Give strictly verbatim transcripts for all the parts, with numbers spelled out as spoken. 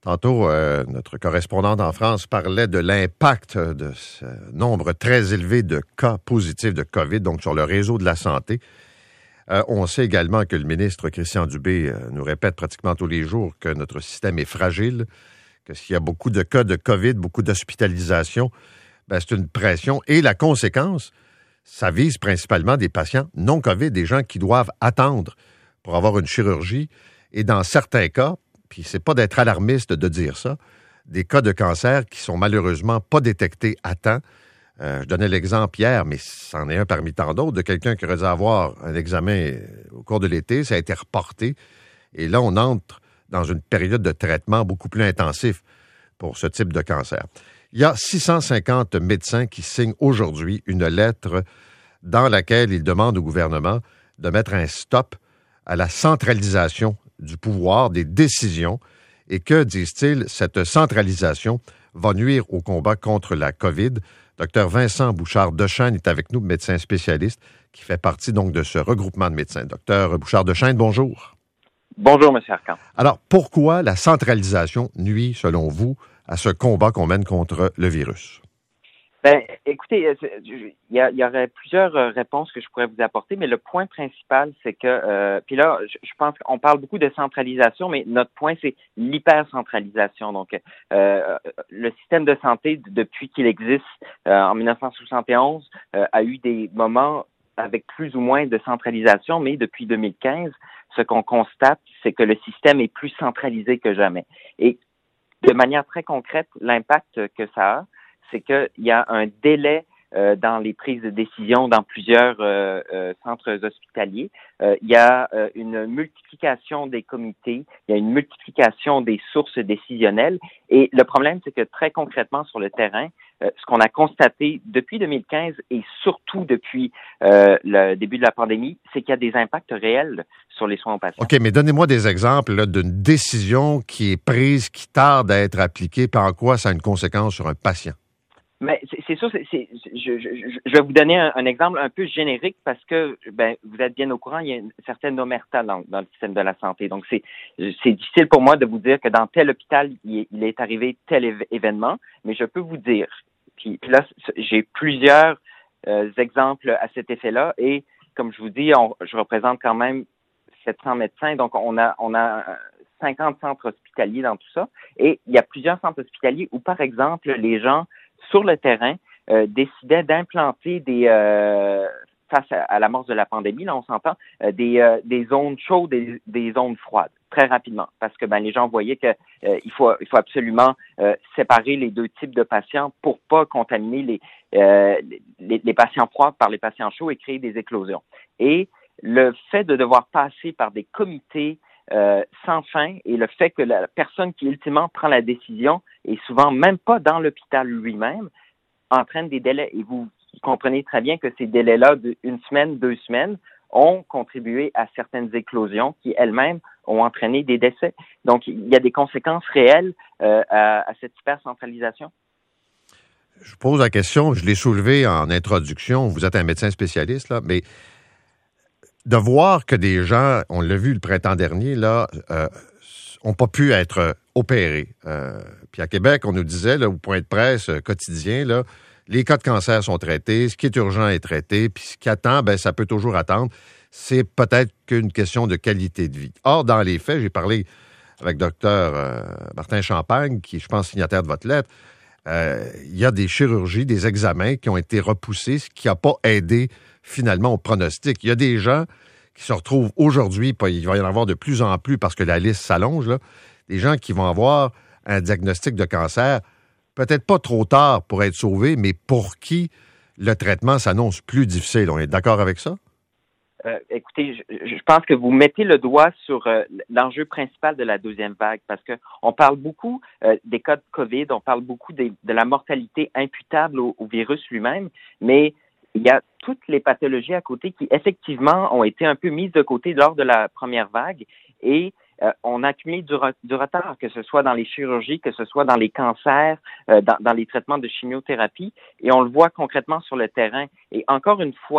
Tantôt, euh, notre correspondante en France parlait de l'impact de ce nombre très élevé de cas positifs de COVID, donc sur le réseau de la santé. Euh, on sait également que le ministre Christian Dubé euh, nous répète pratiquement tous les jours que notre système est fragile, que s'il y a beaucoup de cas de COVID, beaucoup d'hospitalisation, ben, c'est une pression. Et la conséquence, ça vise principalement des patients non COVID, des gens qui doivent attendre pour avoir une chirurgie. Et dans certains cas, puis c'est pas d'être alarmiste de dire ça, des cas de cancer qui sont malheureusement pas détectés à temps. Euh, je donnais l'exemple hier, mais c'en est un parmi tant d'autres, de quelqu'un qui aurait dû avoir un examen au cours de l'été, ça a été reporté. Et là, on entre dans une période de traitement beaucoup plus intensif pour ce type de cancer. Il y a six cent cinquante médecins qui signent aujourd'hui une lettre dans laquelle ils demandent au gouvernement de mettre un stop à la centralisation du pouvoir, des décisions, et que, disent-ils, cette centralisation va nuire au combat contre la COVID. Docteur Vincent Bouchard-Dechaine est avec nous, médecin spécialiste, qui fait partie donc de ce regroupement de médecins. Docteur Bouchard-Dechaine, bonjour. Bonjour, M. Arcan. Alors, pourquoi la centralisation nuit, selon vous, à ce combat qu'on mène contre le virus? Ben, écoutez, il y, a, il y aurait plusieurs réponses que je pourrais vous apporter, mais le point principal, c'est que, euh, puis là, je, je pense qu'on parle beaucoup de centralisation, mais notre point, c'est l'hypercentralisation. Donc, euh, le système de santé, depuis qu'il existe euh, en dix-neuf cent soixante et onze, euh, a eu des moments avec plus ou moins de centralisation, mais depuis deux mille quinze, ce qu'on constate, c'est que le système est plus centralisé que jamais. Et de manière très concrète, l'impact que ça a, c'est qu'il y a un délai euh, dans les prises de décision dans plusieurs euh, euh, centres hospitaliers. Euh, il y a euh, une multiplication des comités, il y a une multiplication des sources décisionnelles. Et le problème, c'est que très concrètement sur le terrain, euh, ce qu'on a constaté depuis deux mille quinze et surtout depuis euh, le début de la pandémie, c'est qu'il y a des impacts réels sur les soins aux patients. OK, mais donnez-moi des exemples là, d'une décision qui est prise, qui tarde à être appliquée, puis en quoi ça a une conséquence sur un patient. Mais c'est, c'est sûr, c'est, c'est, je, je, je vais vous donner un, un exemple un peu générique parce que ben, vous êtes bien au courant, il y a une certaine omerta dans, dans le système de la santé. Donc, c'est, c'est difficile pour moi de vous dire que dans tel hôpital, il, il est arrivé tel éve- événement, mais je peux vous dire. Puis, puis là, j'ai plusieurs euh, exemples à cet effet-là et comme je vous dis, on, je représente quand même sept cents médecins, donc on a, on a cinquante centres hospitaliers dans tout ça et il y a plusieurs centres hospitaliers où, par exemple, les gens sur le terrain, euh, décidaient d'implanter des, euh, face à, à l'amorce de la pandémie, là on s'entend, euh, des, euh, des zones chaudes et des zones froides, très rapidement, parce que ben les gens voyaient que euh, il faut il faut absolument euh, séparer les deux types de patients pour pas contaminer les, euh, les, les patients froids par les patients chauds et créer des éclosions. Et le fait de devoir passer par des comités Euh, sans fin et le fait que la personne qui ultimement prend la décision est souvent même pas dans l'hôpital lui-même entraîne des délais. Et vous comprenez très bien que ces délais-là d'une semaine, deux semaines ont contribué à certaines éclosions qui elles-mêmes ont entraîné des décès. Donc, il y a des conséquences réelles euh, à, à cette hypercentralisation. Je vous pose la question, je l'ai soulevé en introduction, vous êtes un médecin spécialiste, là, mais de voir que des gens, on l'a vu le printemps dernier, là, euh, ont pas pu être opérés. Euh, puis à Québec, on nous disait, là, au point de presse euh, quotidien, là, les cas de cancer sont traités, ce qui est urgent est traité, puis ce qui attend, ben, ça peut toujours attendre. C'est peut-être qu'une question de qualité de vie. Or, dans les faits, j'ai parlé avec docteur euh, Martin Champagne, qui est, je pense, signataire de votre lettre, euh, il y a des chirurgies, des examens qui ont été repoussés, ce qui n'a pas aidé finalement au pronostic. Il y a des gens qui se retrouvent aujourd'hui, il va y en avoir de plus en plus parce que la liste s'allonge, là, des gens qui vont avoir un diagnostic de cancer, peut-être pas trop tard pour être sauvés, mais pour qui le traitement s'annonce plus difficile. On est d'accord avec ça? Euh, écoutez, je, je pense que vous mettez le doigt sur euh, l'enjeu principal de la deuxième vague parce que on parle beaucoup euh, des cas de COVID, on parle beaucoup des, de la mortalité imputable au, au virus lui-même, mais il y a toutes les pathologies à côté qui, effectivement, ont été un peu mises de côté lors de la première vague et euh, on a accumulé du, re- du retard, que ce soit dans les chirurgies, que ce soit dans les cancers, euh, dans, dans les traitements de chimiothérapie et on le voit concrètement sur le terrain. Et encore une fois,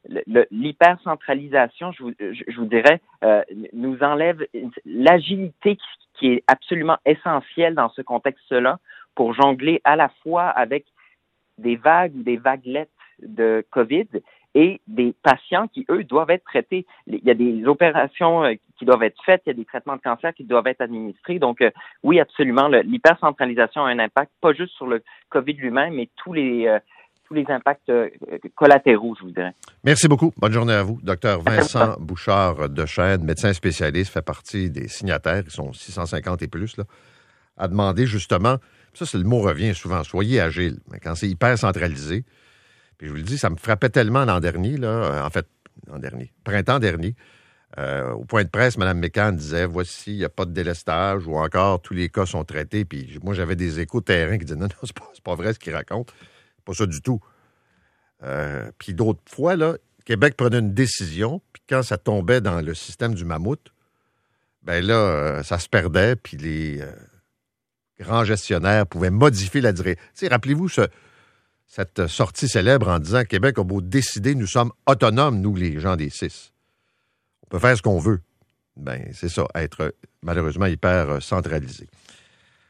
le, le, l'hypercentralisation, je vous, je, je vous dirais, euh, nous enlève l'agilité qui, qui est absolument essentielle dans ce contexte-là pour jongler à la fois avec des vagues ou des vaguelettes de COVID et des patients qui, eux, doivent être traités. Il y a des opérations qui doivent être faites, il y a des traitements de cancer qui doivent être administrés. Donc, euh, oui, absolument, le, l'hypercentralisation a un impact, pas juste sur le COVID lui-même, mais tous les, euh, tous les impacts euh, collatéraux, je vous dirais. Merci beaucoup. Bonne journée à vous. Docteur Vincent Bouchard-Dechaine, médecin spécialiste, fait partie des signataires, ils sont six cent cinquante et plus, là, a demandé justement, ça, c'est le mot revient souvent, soyez agile. Mais quand c'est hyper centralisé, puis je vous le dis, ça me frappait tellement l'an dernier, là, en fait, l'an dernier, printemps dernier, euh, au point de presse, Mme Mécan disait, voici, il n'y a pas de délestage, ou encore, tous les cas sont traités, puis moi, j'avais des échos de terrain qui disaient, non, non, c'est pas, c'est pas vrai ce qu'il raconte, c'est pas ça du tout. Euh, puis d'autres fois, là, Québec prenait une décision, puis quand ça tombait dans le système du mammouth, ben là, euh, ça se perdait, puis les euh, grands gestionnaires pouvaient modifier la direction. Tu sais, rappelez-vous ce, cette sortie célèbre en disant Québec a beau décider, nous sommes autonomes, nous, les gens des six. On peut faire ce qu'on veut. Ben, c'est ça, être malheureusement hyper centralisé.